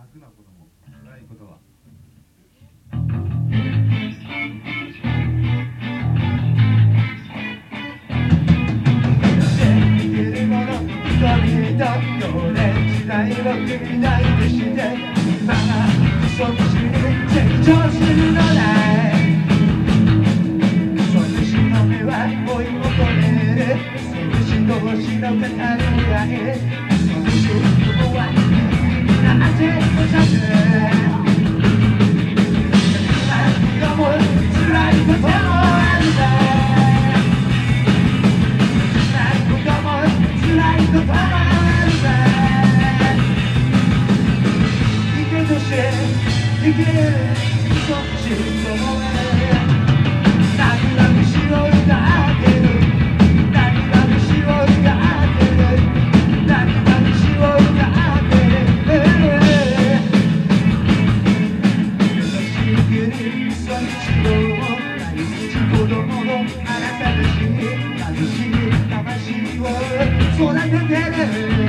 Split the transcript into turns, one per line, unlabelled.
楽なことも辛いことは時代を踏み台として今がそっちに成長するのだいそのしの目は追い求めるその同士の語り合いその仕事はなぜもさず今も辛いこともあるぜ辛いことも辛いこともあるぜ生きるそっちと思え何が虫を歌ってる何が虫を歌ってる何が虫を歌ってる優しくそっちを毎日子供のあなたたちに貧しい魂を育ててる